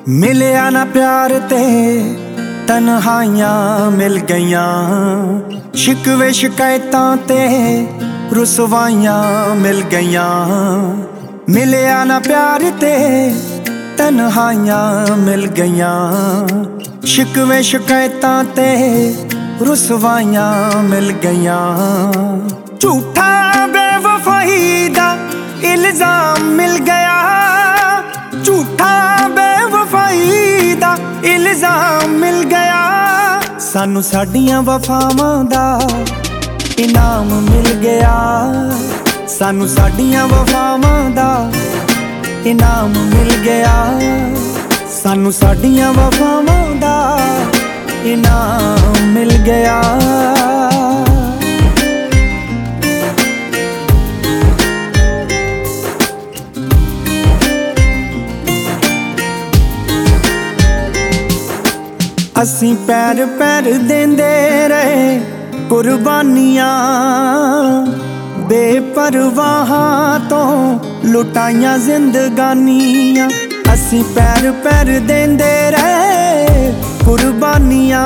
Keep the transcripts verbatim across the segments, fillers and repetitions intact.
मिलिया ना प्यार ते तन्हाइयां मिल गईयां, शिकवे शिकायतां ते रुसवाइयां मिल गईयां। मिलिया ना प्यार ते तन्हाइयां मिल गईयां, शिकवे शिकायतां ते रुसवाइयां मिल गईयां। झूठा बेवफाई दा इल्जाम मिल गया, झूठा बेवफाई दा इल्जाम मिल गया। सानू साडियां वफावां दा इनाम मिल गया, सानू साडियां वफावां दा इनाम मिल गया। सानू साडियां वफावां दा इनाम मिल गया। असीं पैर पैर देंदे रहे कुर्बानियां, बेपरवाहां तो लुटाइयां जिंदगानियां। असीं पैर पैर देंदे रहे कुर्बानियां,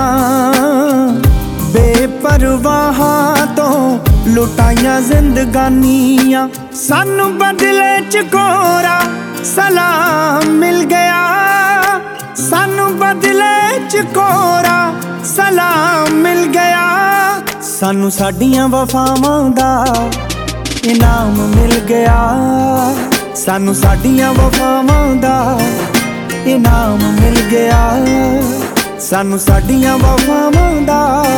बेपरवाहां तो लुटाइयां जिंदगानियां। सानू बदले च कोरा सलाम मिल गया, सानू बदले च कोरा सलाम मिल गया। सानू साडियां वफावां दा इनाम मिल गया, सानू साडियां वफावां दा इनाम मिल गया। सानू साडियां वफावां दा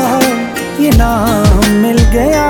इनाम मिल गया।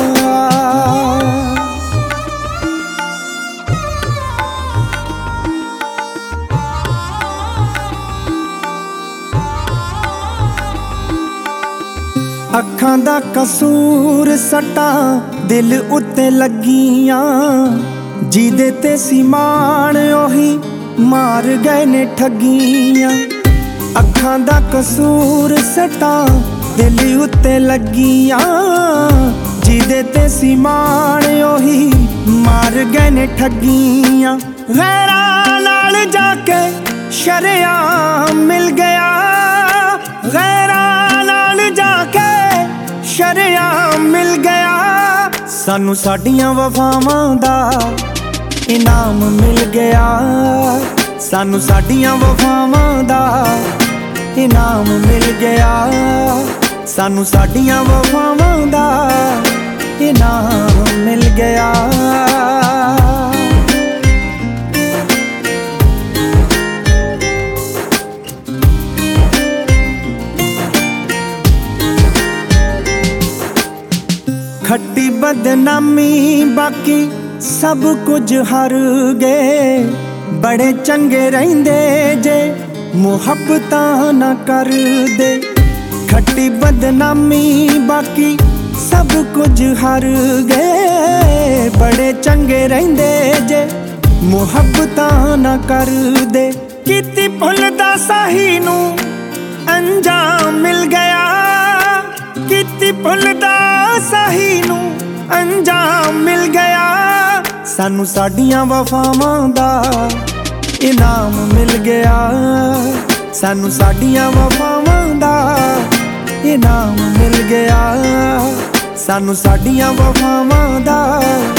अखां दा कसूर सट्टां दिल उत्ते लगियां, जिदे ते सी मान ओही मार गए ने ठगियां। अखां दा कसूर सट्टां दिल उत्ते लगियां, जिदे ते सी मान ओही मार गए ने ठगियां। गैरां नाल जाके शरेआम मिल गया, गैरां नाल जाके शरेआम मिल गया। सानू साडियां वफावां दा इनाम मिल गया, सानू साडियां वफावां दा इनाम मिल गया। सानू साडियां वफावां दा इनाम मिल गया। खट्टी बदनामी बाकी सब कुछ हार गए, बड़े चंगे रहिंदे जे मुहब्बतां ना कर दे। खट्टी बदनामी बाकी सब कुछ हार गए, बड़े चंगे रहिंदे जे मुहब्बतां ना कर दे। किती भुलदा साही नू अंजाम मिल गया, किती भुलदा साही नू अंजाम मिल गया। सानू साडियां वफावां दा इनाम मिल गया, सानू साडियां वफावां दा इनाम मिल गया। सानू साडियां वफावां दा